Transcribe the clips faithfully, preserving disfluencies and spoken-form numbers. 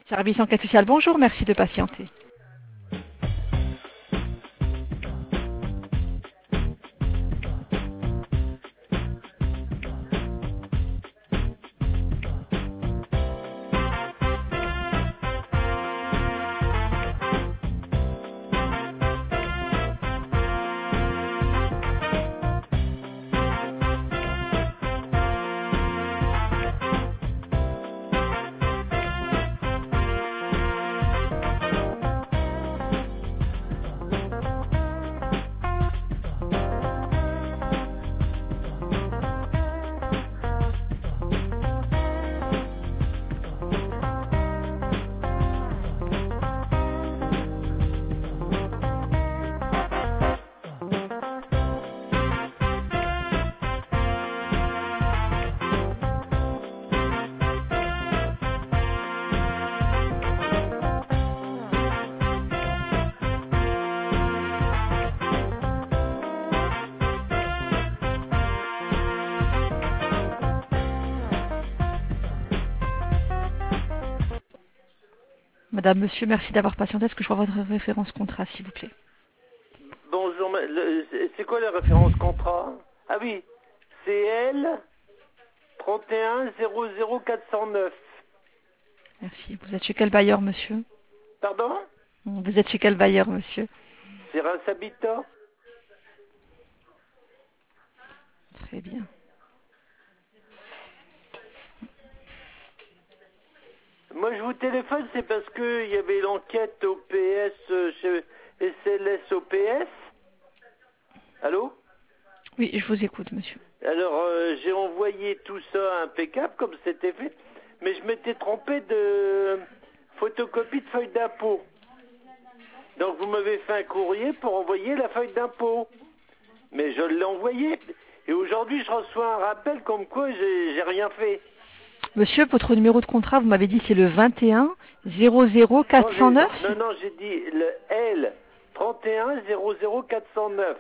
Service enquête sociale, bonjour, merci de patienter. Madame, monsieur, merci d'avoir patienté. Est-ce que je vois votre référence contrat, s'il vous plaît? Bonjour, ma- le- c'est c'est quoi la référence contrat? Ah oui, C L trente et un zéro zéro quatre cent neuf. Merci. Vous êtes chez quel bailleur, monsieur? Pardon? Vous êtes chez quel bailleur, monsieur? C'est Reims Habitat? Très bien. Moi je vous téléphone, c'est parce que il y avait l'enquête O P S euh, chez S L S O P S. Allô? Oui, je vous écoute, monsieur. Alors euh, j'ai envoyé tout ça impeccable comme c'était fait, mais je m'étais trompé de photocopie de feuille d'impôt. Donc vous m'avez fait un courrier pour envoyer la feuille d'impôt. Mais je l'ai envoyé. Et aujourd'hui je reçois un rappel comme quoi j'ai j'ai rien fait. Monsieur, votre numéro de contrat, vous m'avez dit, c'est le vingt et un zéro zéro quatre cent neuf? Non, non, j'ai dit le L trente et un zéro zéro quatre cent neuf.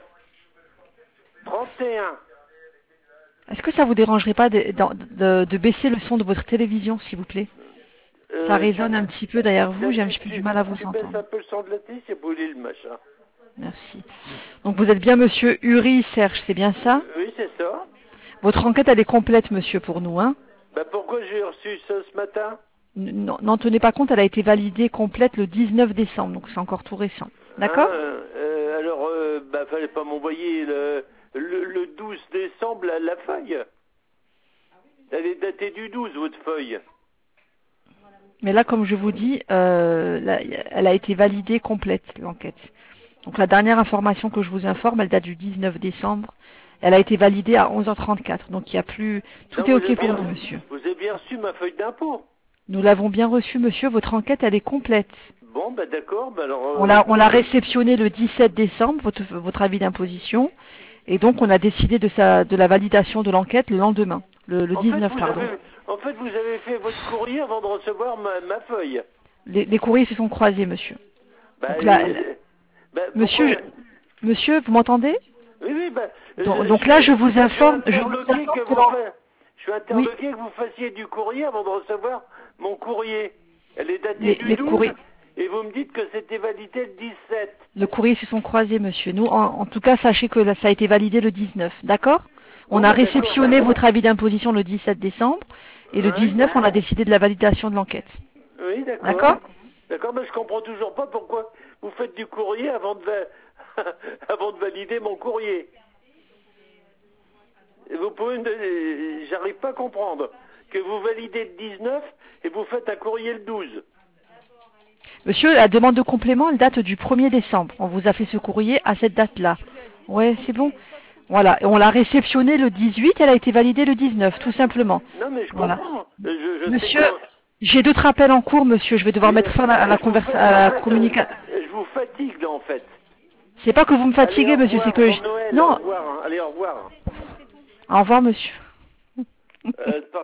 trente et un. Est-ce que ça vous dérangerait pas de, de, de baisser le son de votre télévision, s'il vous plaît? Euh, Ça résonne un petit peu derrière vous, j'ai un petit peu tu- du mal à vous Tu baisses un entendre. peu le son de la télé, c'est brûlé le machin. Merci. Donc vous êtes bien monsieur Uri Serge, c'est bien ça? Oui, c'est ça. Votre enquête, elle est complète, monsieur, pour nous, hein? Bah pourquoi j'ai reçu ça ce matin? N- non, N'en tenez pas compte, elle a été validée complète le dix-neuf décembre, donc c'est encore tout récent. D'accord? Hein, euh, alors, euh, bah fallait pas m'envoyer le, le, le douze décembre la, la feuille. Elle est datée du douze, votre feuille. Mais là, comme je vous dis, euh, là, elle a été validée complète, l'enquête. Donc la dernière information que je vous informe, elle date du dix-neuf décembre. Elle a été validée à onze heures trente-quatre. Donc il y a plus... Tout Non, est vous OK avez pour bien, nous, monsieur. vous avez bien reçu ma feuille d'impôt. Nous l'avons bien reçue, monsieur. Votre enquête, elle est complète. Bon, bah d'accord, bah alors... On Euh, l'a on l'a réceptionnée le dix-sept décembre, votre, votre avis d'imposition. Et donc on a décidé de, sa, de la validation de l'enquête le lendemain. Le, le en, fait, dix-neuf, vous pardon. avez, en fait, vous avez fait votre courrier avant de recevoir ma, ma feuille. Les, les courriers se sont croisés, monsieur. Bah, Donc là, euh, bah, monsieur, pourquoi- je- monsieur, vous m'entendez? Oui, oui, bah... donc, je, donc je- là, je vous je informe... suis Je vous interloqué informe que que vous l'en- fa- Je suis Oui, interloqué que vous fassiez du courrier avant de recevoir mon courrier. Elle est datée les, du les douze, courriers, et vous me dites que c'était validé le dix-sept. le courrier se sont croisés, monsieur. Nous, en, en tout cas, sachez que là, ça a été validé le dix-neuf, d'accord? On Bon, a bah d'accord. réceptionné votre avis d'imposition le dix-sept décembre, et le Ouais. dix-neuf, on a décidé de la validation de l'enquête. Oui, d'accord. D'accord? D'accord, mais je comprends toujours pas pourquoi vous faites du courrier avant de, va- avant de valider mon courrier. Et vous pouvez me... J'arrive pas à comprendre que vous validez le dix-neuf et vous faites un courrier le douze. Monsieur, la demande de complément, elle date du premier décembre. On vous a fait ce courrier à cette date-là. Ouais, c'est bon. Voilà, et on l'a réceptionné le dix-huit, elle a été validée le dix-neuf, tout simplement. Non, mais je Voilà. comprends. Je, je sais Monsieur, comment... j'ai d'autres appels en cours, monsieur. Je vais devoir Oui, mettre fin à la, à la, je vous conversa- fais- à en la fait, communication. euh, je vous fatigue, là, en fait. C'est pas que vous me Allez, fatiguez, au monsieur, c'est revoir, que... bon je- Noël, au Non, revoir. Hein. Allez, au revoir. au revoir, monsieur. Euh,